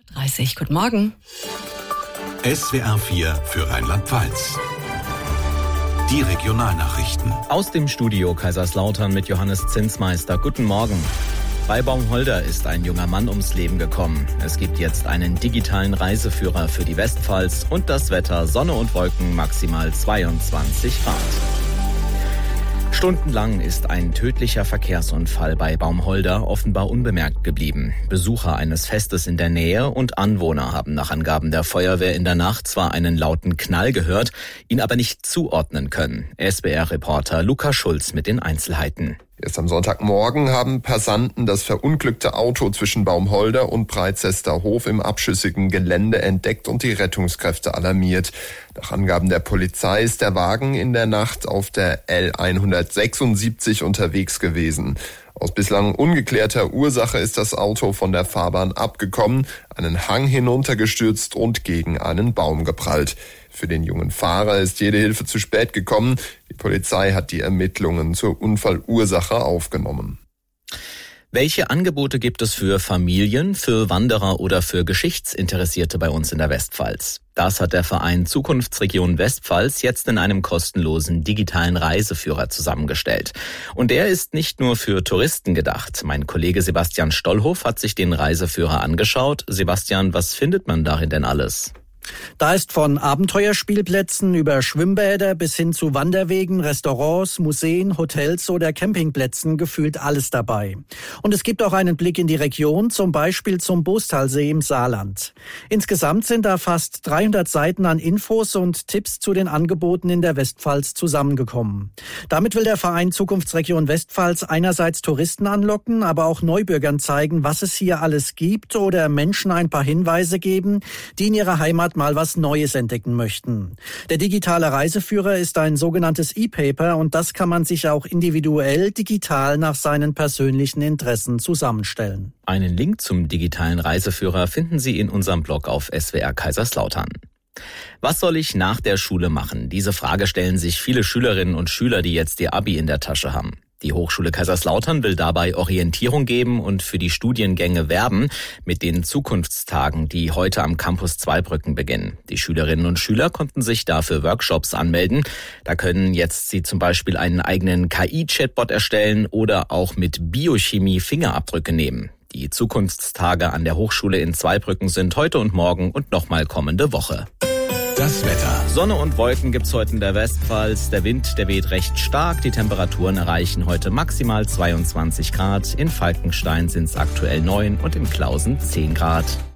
30. Guten Morgen. SWR 4 für Rheinland-Pfalz. Die Regionalnachrichten. Aus dem Studio Kaiserslautern mit Johannes Zinsmeister. Guten Morgen. Bei Baumholder ist ein junger Mann ums Leben gekommen. Es gibt jetzt einen digitalen Reiseführer für die Westpfalz und das Wetter Sonne und Wolken maximal 22 Grad. Stundenlang ist ein tödlicher Verkehrsunfall bei Baumholder offenbar unbemerkt geblieben. Besucher eines Festes in der Nähe und Anwohner haben nach Angaben der Feuerwehr in der Nacht zwar einen lauten Knall gehört, ihn aber nicht zuordnen können. SWR-Reporter Luca Schulz mit den Einzelheiten. Erst am Sonntagmorgen haben Passanten das verunglückte Auto zwischen Baumholder und Breitzester Hof im abschüssigen Gelände entdeckt und die Rettungskräfte alarmiert. Nach Angaben der Polizei ist der Wagen in der Nacht auf der L176 unterwegs gewesen. Aus bislang ungeklärter Ursache ist das Auto von der Fahrbahn abgekommen, einen Hang hinuntergestürzt und gegen einen Baum geprallt. Für den jungen Fahrer ist jede Hilfe zu spät gekommen. Die Polizei hat die Ermittlungen zur Unfallursache aufgenommen. Welche Angebote gibt es für Familien, für Wanderer oder für Geschichtsinteressierte bei uns in der Westpfalz? Das hat der Verein Zukunftsregion Westpfalz jetzt in einem kostenlosen digitalen Reiseführer zusammengestellt. Und der ist nicht nur für Touristen gedacht. Mein Kollege Sebastian Stollhoff hat sich den Reiseführer angeschaut. Sebastian, was findet man darin denn alles? Da ist von Abenteuerspielplätzen über Schwimmbäder bis hin zu Wanderwegen, Restaurants, Museen, Hotels oder Campingplätzen gefühlt alles dabei. Und es gibt auch einen Blick in die Region, zum Beispiel zum Bostalsee im Saarland. Insgesamt sind da fast 300 Seiten an Infos und Tipps zu den Angeboten in der Westpfalz zusammengekommen. Damit will der Verein Zukunftsregion Westpfalz einerseits Touristen anlocken, aber auch Neubürgern zeigen, was es hier alles gibt oder Menschen ein paar Hinweise geben, die in ihrer Heimat mal was Neues entdecken möchten. Der digitale Reiseführer ist ein sogenanntes E-Paper und das kann man sich auch individuell digital nach seinen persönlichen Interessen zusammenstellen. Einen Link zum digitalen Reiseführer finden Sie in unserem Blog auf SWR Kaiserslautern. Was soll ich nach der Schule machen? Diese Frage stellen sich viele Schülerinnen und Schüler, die jetzt ihr Abi in der Tasche haben. Die Hochschule Kaiserslautern will dabei Orientierung geben und für die Studiengänge werben mit den Zukunftstagen, die heute am Campus Zweibrücken beginnen. Die Schülerinnen und Schüler konnten sich dafür Workshops anmelden. Da können jetzt sie zum Beispiel einen eigenen KI-Chatbot erstellen oder auch mit Biochemie Fingerabdrücke nehmen. Die Zukunftstage an der Hochschule in Zweibrücken sind heute und morgen und nochmal kommende Woche. Das Wetter. Sonne und Wolken gibt's heute in der Westpfalz. Der Wind, der weht recht stark. Die Temperaturen erreichen heute maximal 22 Grad. In Falkenstein sind's aktuell 9 und in Klausen 10 Grad.